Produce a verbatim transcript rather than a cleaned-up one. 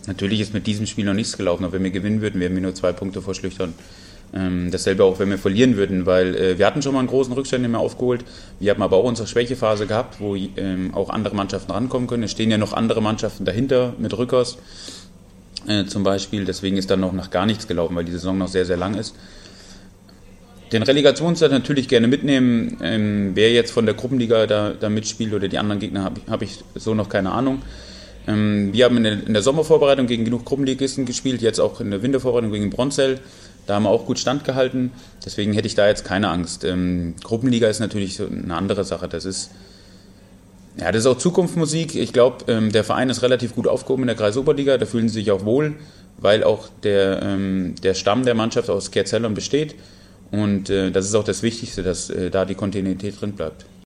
Natürlich ist mit diesem Spiel noch nichts gelaufen, aber wenn wir gewinnen würden, wären wir nur zwei Punkte vor Schlüchtern. Ähm, dasselbe auch, wenn wir verlieren würden, weil äh, wir hatten schon mal einen großen Rückstand, den wir aufgeholt. Wir haben aber auch unsere Schwächephase gehabt, wo ähm, auch andere Mannschaften rankommen können. Es stehen ja noch andere Mannschaften dahinter mit Rückers äh, zum Beispiel. Deswegen ist dann noch nach gar nichts gelaufen, weil die Saison noch sehr, sehr lang ist. Den Relegationszeit natürlich gerne mitnehmen. Ähm, wer jetzt von der Gruppenliga da, da mitspielt oder die anderen Gegner, habe hab ich so noch keine Ahnung. Ähm, wir haben in der, in der Sommervorbereitung gegen genug Gruppenligisten gespielt, jetzt auch in der Wintervorbereitung gegen Bronzell. Da haben wir auch gut standgehalten. Deswegen hätte ich da jetzt keine Angst. Ähm, Gruppenliga ist natürlich so eine andere Sache. Das ist, ja, das ist auch Zukunftsmusik. Ich glaube, ähm, der Verein ist relativ gut aufgehoben in der Kreisoberliga. Da fühlen sie sich auch wohl, weil auch der, ähm, der Stamm der Mannschaft aus Kerzellern besteht. Und äh, das ist auch das Wichtigste, dass äh, da die Kontinuität drin bleibt.